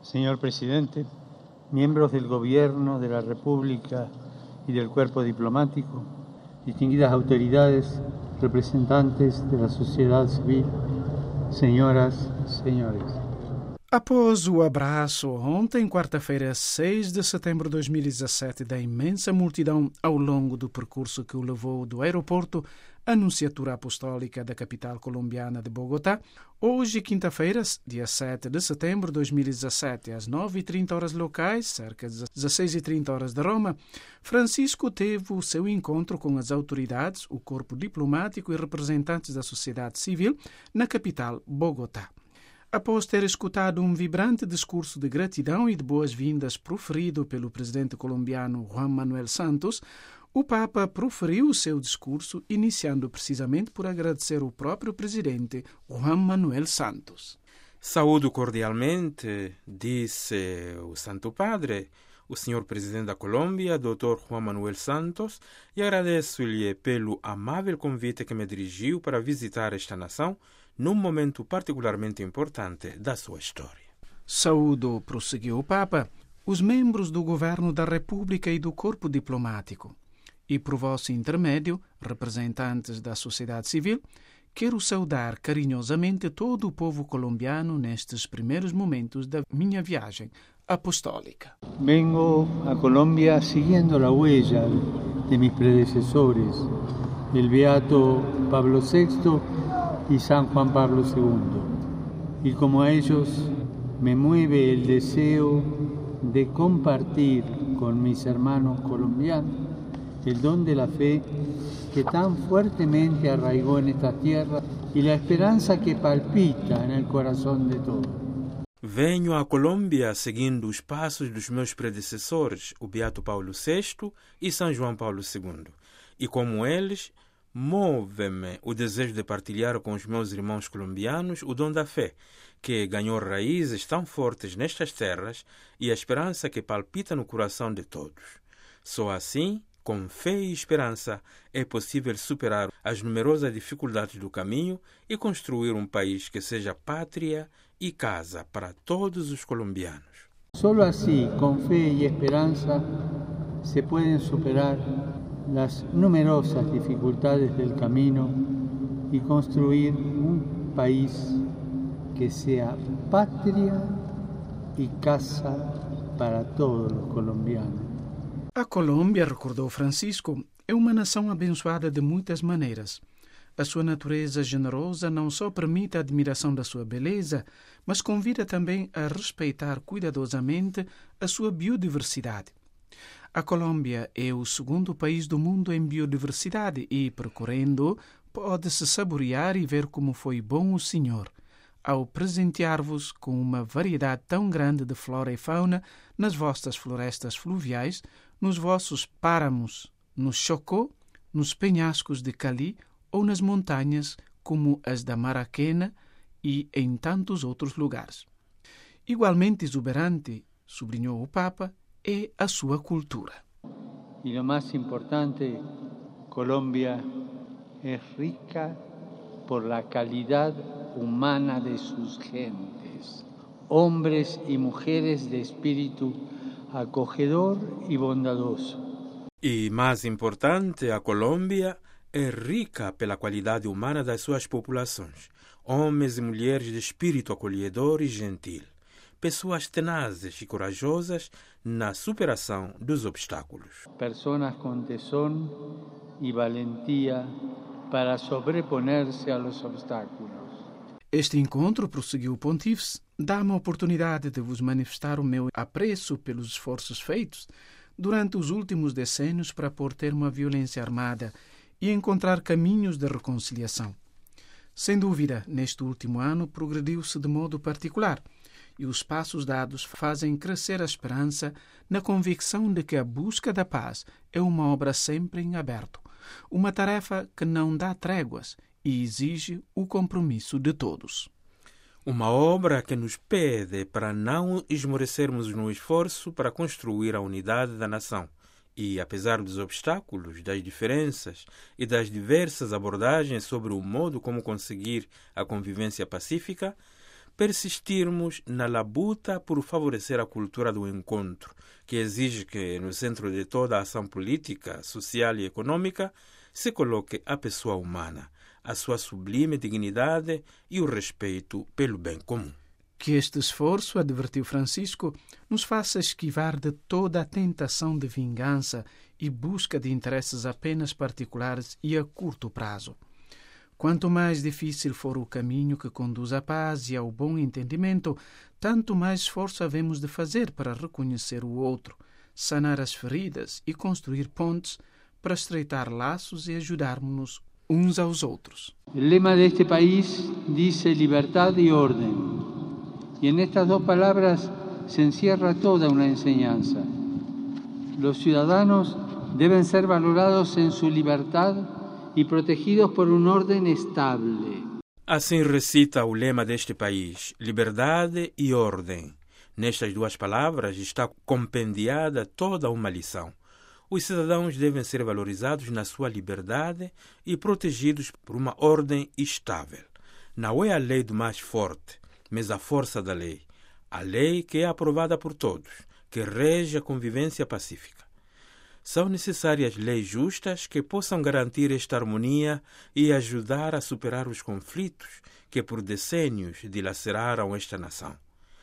Señor presidente, miembros del Gobierno de la República y del cuerpo diplomático, distinguidas autoridades, representantes de la sociedad civil, señoras, señores. Após o abraço ontem, quarta-feira, 6 de setembro de 2017, da imensa multidão ao longo do percurso que o levou do aeroporto à Nunciatura Apostólica da capital colombiana de Bogotá, hoje, quinta-feira, dia 7 de setembro de 2017, às 9h30 horas locais, cerca de 16h30 horas de Roma, Francisco teve o seu encontro com as autoridades, o corpo diplomático e representantes da sociedade civil na capital Bogotá. Após ter escutado um vibrante discurso de gratidão e de boas-vindas proferido pelo presidente colombiano Juan Manuel Santos, o Papa proferiu o seu discurso, iniciando precisamente por agradecer o próprio presidente Juan Manuel Santos. Saúdo cordialmente, disse o Santo Padre, o senhor presidente da Colômbia, Dr. Juan Manuel Santos, e agradeço-lhe pelo amável convite que me dirigiu para visitar esta nação num momento particularmente importante da sua história. Saúdo, prosseguiu o Papa, os membros do governo da República e do corpo diplomático, e por vosso intermédio, representantes da sociedade civil, quero saudar carinhosamente todo o povo colombiano nestes primeiros momentos da minha viagem apostólica. Vengo a Colombia siguiendo la huella de mis predecesores, el beato Pablo VI y San Juan Pablo II. Y como a ellos me mueve el deseo de compartir con mis hermanos colombianos el don de la fe que tan fuertemente arraigó en esta tierra y la esperanza que palpita en el corazón de todos. Venho à Colômbia seguindo os passos dos meus predecessores, o Beato Paulo VI e São João Paulo II. E como eles, move-me o desejo de partilhar com os meus irmãos colombianos o dom da fé, que ganhou raízes tão fortes nestas terras e a esperança que palpita no coração de todos. Só assim, com fé e esperança, é possível superar as numerosas dificuldades do caminho e construir um país que seja pátria e casa para todos os colombianos. Solo así, con fe y esperanza, se pueden superar las numerosas dificultades del camino y construir un país que sea patria y casa para todos los colombianos. A Colômbia, recordou Francisco, é uma nação abençoada de muitas maneiras. A sua natureza generosa não só permite a admiração da sua beleza, mas convida também a respeitar cuidadosamente a sua biodiversidade. A Colômbia é o segundo país do mundo em biodiversidade e, percorrendo, pode-se saborear e ver como foi bom o Senhor ao presentear-vos com uma variedade tão grande de flora e fauna nas vossas florestas fluviais, nos vossos páramos, no Chocó, nos penhascos de Cali ou nas montanhas como as da Maraquena e em tantos outros lugares. Igualmente exuberante, sublinhou o Papa, é a sua cultura. Y lo más importante, Colombia es rica por la calidad humana de sus gentes, hombres y mujeres de espíritu acogedor y bondadoso. E, mais importante, a Colômbia é rica pela qualidade humana das suas populações, homens e mulheres de espírito acolhedor e gentil, pessoas tenazes e corajosas na superação dos obstáculos. Personas con tesón y valentía para sobreponerse a los obstáculos. Este encontro, prosseguiu o Pontífice, dá-me a oportunidade de vos manifestar o meu apreço pelos esforços feitos durante os últimos decênios para pôr termo à violência armada e encontrar caminhos de reconciliação. Sem dúvida, neste último ano progrediu-se de modo particular e os passos dados fazem crescer a esperança na convicção de que a busca da paz é uma obra sempre em aberto, uma tarefa que não dá tréguas e exige o compromisso de todos. Uma obra que nos pede para não esmorecermos no esforço para construir a unidade da nação e, apesar dos obstáculos, das diferenças e das diversas abordagens sobre o modo como conseguir a convivência pacífica, persistirmos na labuta por favorecer a cultura do encontro, que exige que, no centro de toda a ação política, social e econômica, se coloque a pessoa humana, a sua sublime dignidade e o respeito pelo bem comum. Que este esforço, advertiu Francisco, nos faça esquivar de toda a tentação de vingança e busca de interesses apenas particulares e a curto prazo. Quanto mais difícil for o caminho que conduz à paz e ao bom entendimento, tanto mais esforço havemos de fazer para reconhecer o outro, sanar as feridas e construir pontes para estreitar laços e ajudarmos-nos uns aos outros. O lema deste país diz liberdade e ordem. Y en estas dos palabras se encierra toda una enseñanza. Los ciudadanos deben ser valorados en su libertad y protegidos por un orden estable. Assim recita o lema deste país, liberdade e ordem. Nestas duas palavras está compendiada toda uma lição. Os cidadãos devem ser valorizados na sua liberdade e protegidos por uma ordem estável. Não é a lei do mais forte, mas a força da lei. A lei que é aprovada por todos, que rege a convivência pacífica. São necessárias leis justas que possam garantir esta harmonia e ajudar a superar os conflitos que por decênios dilaceraram esta nação.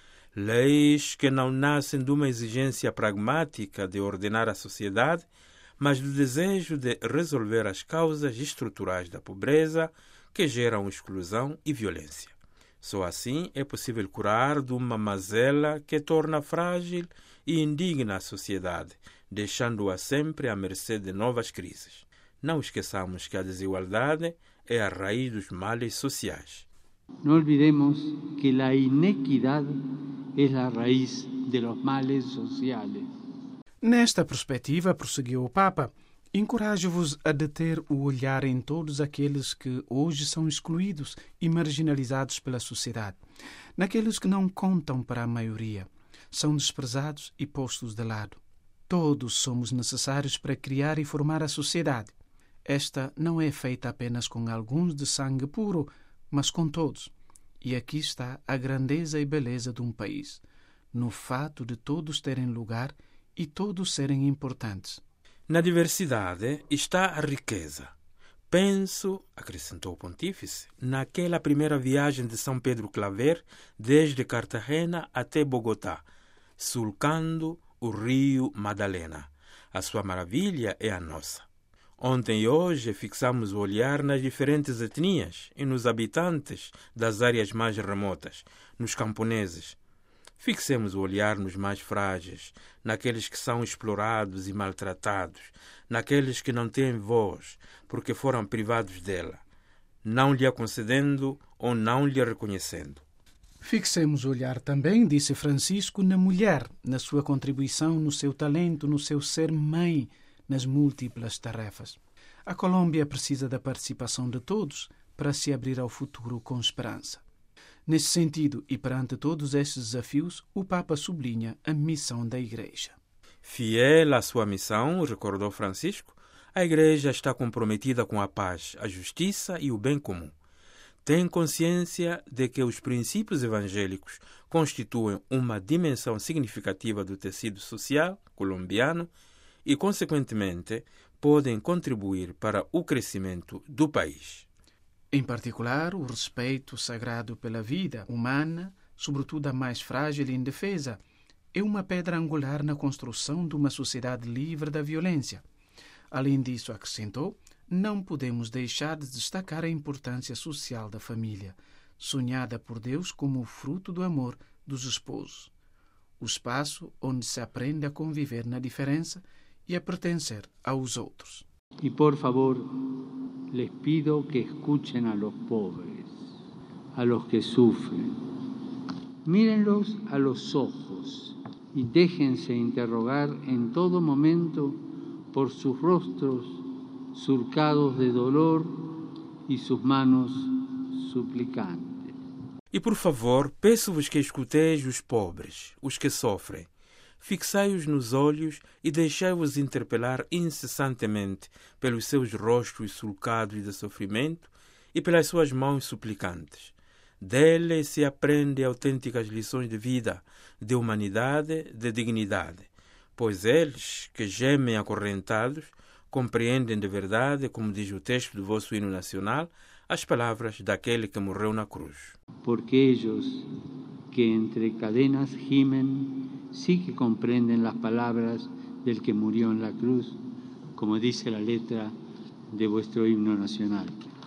Leis que não nascem de uma exigência pragmática de ordenar a sociedade, mas do desejo de resolver as causas estruturais da pobreza que geram exclusão e violência. Só assim é possível curar de uma mazela que torna frágil e indigna a sociedade, deixando-a sempre à mercê de novas crises. Não esqueçamos que a desigualdade é a raiz dos males sociais. No olvidemos que la inequidad es la raíz de los males sociales. Nesta perspectiva, prosseguiu o Papa, encorajo-vos a deter o olhar em todos aqueles que hoje são excluídos e marginalizados pela sociedade, naqueles que não contam para a maioria, são desprezados e postos de lado. Todos somos necessários para criar e formar a sociedade. Esta não é feita apenas com alguns de sangue puro, mas com todos. E aqui está a grandeza e beleza de um país, no fato de todos terem lugar e todos serem importantes. Na diversidade está a riqueza. Penso, acrescentou o pontífice, naquela primeira viagem de São Pedro Claver desde Cartagena até Bogotá, sulcando o rio Madalena. A sua maravilha é a nossa. Ontem e hoje fixamos o olhar nas diferentes etnias e nos habitantes das áreas mais remotas, nos camponeses. Fixemos o olhar nos mais frágeis, naqueles que são explorados e maltratados, naqueles que não têm voz, porque foram privados dela, não lhe a concedendo ou não lhe a reconhecendo. Fixemos o olhar também, disse Francisco, na mulher, na sua contribuição, no seu talento, no seu ser mãe, nas múltiplas tarefas. A Colômbia precisa da participação de todos para se abrir ao futuro com esperança. Nesse sentido, e perante todos estes desafios, o Papa sublinha a missão da Igreja. Fiel à sua missão, recordou Francisco, a Igreja está comprometida com a paz, a justiça e o bem comum. Tem consciência de que os princípios evangélicos constituem uma dimensão significativa do tecido social colombiano e, consequentemente, podem contribuir para o crescimento do país. Em particular, o respeito sagrado pela vida humana, sobretudo a mais frágil e indefesa, é uma pedra angular na construção de uma sociedade livre da violência. Além disso, acrescentou, não podemos deixar de destacar a importância social da família, sonhada por Deus como o fruto do amor dos esposos. O espaço onde se aprende a conviver na diferença e a pertencer aos outros. Y por favor, les pido que escuchen a los pobres, a los que sufren. Mírenlos a los ojos y déjense interrogar en todo momento por sus rostros surcados de dolor y sus manos suplicantes. E por favor, peço-vos que escuteis os pobres, os que sofrem. Fixai-os nos olhos e deixai-vos interpelar incessantemente pelos seus rostos sulcados de sofrimento e pelas suas mãos suplicantes. Dele se aprende autênticas lições de vida, de humanidade, de dignidade, pois eles, que gemem acorrentados, compreendem de verdade, como diz o texto do vosso hino nacional, as palavras daquele que morreu na cruz. Porque ellos que entre cadenas gimen, sí que comprenden las palabras del que murió en la cruz, como dice la letra de vuestro himno nacional.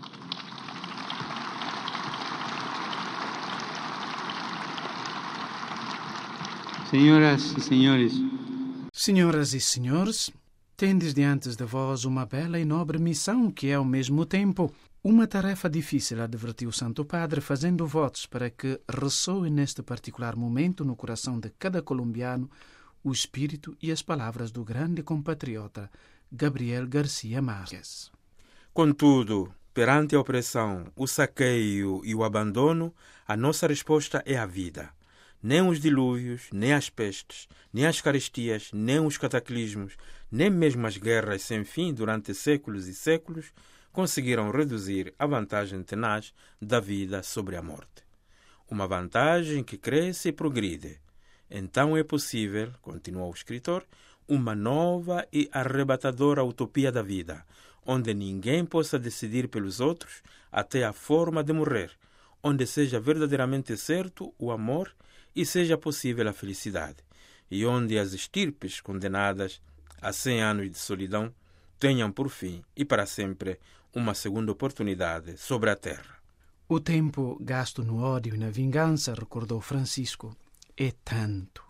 Senhoras e senhores, Senhoras e senhores, tendes diante de vós uma bela e nobre missão que é ao mesmo tempo uma tarefa difícil, advertiu o Santo Padre, fazendo votos para que ressoe neste particular momento no coração de cada colombiano o espírito e as palavras do grande compatriota Gabriel Garcia Márquez. Contudo, perante a opressão, o saqueio e o abandono, a nossa resposta é a vida. Nem os dilúvios, nem as pestes, nem as caristias, nem os cataclismos, nem mesmo as guerras sem fim durante séculos e séculos conseguiram reduzir a vantagem tenaz da vida sobre a morte. Uma vantagem que cresce e progride. Então é possível, continuou o escritor, uma nova e arrebatadora utopia da vida, onde ninguém possa decidir pelos outros até a forma de morrer, onde seja verdadeiramente certo o amor e seja possível a felicidade, e onde as estirpes condenadas a 100 anos de solidão tenham por fim e para sempre uma segunda oportunidade sobre a terra. O tempo gasto no ódio e na vingança, recordou Francisco, é tanto.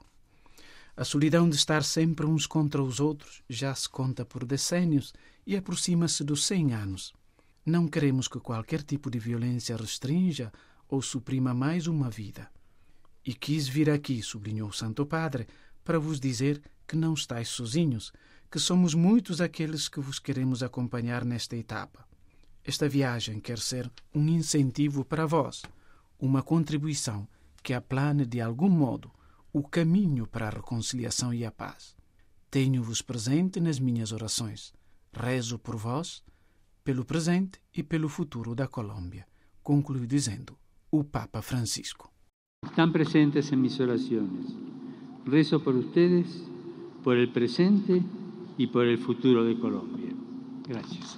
A solidão de estar sempre uns contra os outros já se conta por decénios e aproxima-se dos 100 anos. Não queremos que qualquer tipo de violência restrinja ou suprima mais uma vida. E quis vir aqui, sublinhou o Santo Padre, para vos dizer que não estáis sozinhos, que somos muitos aqueles que vos queremos acompanhar nesta etapa. Esta viagem quer ser um incentivo para vós, uma contribuição que aplane de algum modo o caminho para a reconciliação e a paz. Tenho-vos presente nas minhas orações. Rezo por vós, pelo presente e pelo futuro da Colômbia, concluiu dizendo o Papa Francisco. Están presentes en mis oraciones. Rezo por ustedes, por el presente y por el futuro de Colombia. Gracias.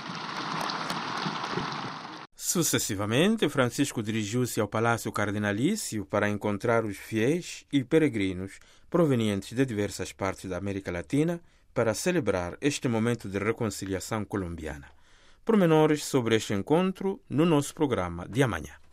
Sucessivamente, Francisco dirigiu-se ao Palácio Cardinalício para encontrar os fiéis e peregrinos provenientes de diversas partes da América Latina para celebrar este momento de reconciliação colombiana. Pormenores sobre este encontro no nosso programa de amanhã.